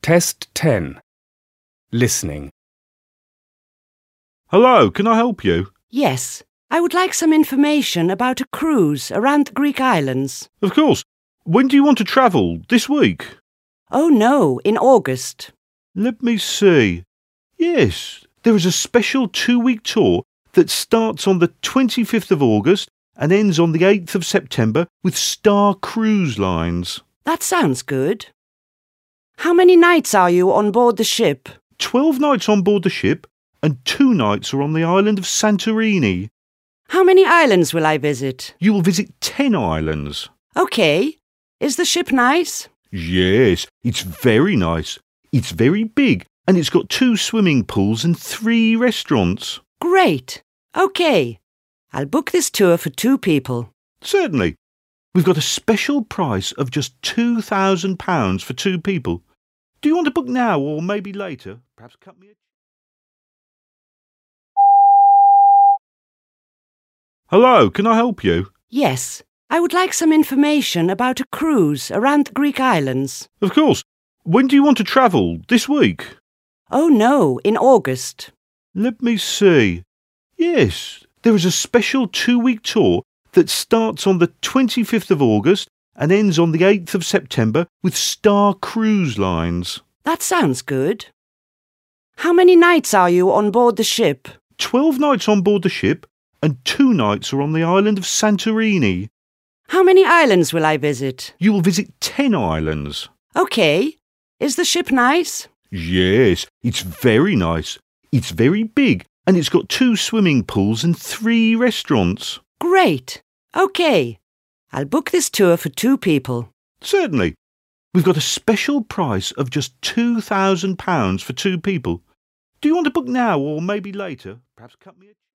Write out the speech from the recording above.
Test 10. Listening. Hello, can I help you? Yes, I would like some information about a cruise around the Greek islands. Of course. When do you want to travel? This week? Oh no, in August. Let me see. Yes, there is a special 2-week tour that starts on the 25th of August and ends on the 8th of September with Star Cruise Lines. That sounds good. How many nights are you on board the ship? 12 nights on board the ship and 2 nights are on the island of Santorini. How many islands will I visit? You will visit 10 islands. Okay. Is the ship nice? Yes, it's very nice. It's very big and it's got 2 swimming pools and 3 restaurants. Great. Okay. I'll book this tour for 2 people. Certainly. We've got a special price of just £2,000 for 2 people. Do you want to book now or maybe later? Perhaps cut me a... Hello, can I help you? Yes, I would like some information about a cruise around the Greek islands. Of course. When do you want to travel? This week? Oh no, in August. Let me see. Yes, there is a special 2-week tour that starts on the 25th of August and ends on the 8th of September with Star Cruise Lines. That sounds good. How many nights are you on board the ship? 12 nights on board the ship and 2 nights are on the island of Santorini. How many islands will I visit? You will visit 10 islands. Okay. Is the ship nice? Yes, it's very nice. It's very big and it's got 2 swimming pools and 3 restaurants. Great. Okay. I'll book this tour for 2 people. Certainly. We've got a special price of just £2,000 for 2 people. Do you want to book now or maybe later? Perhaps cut me a...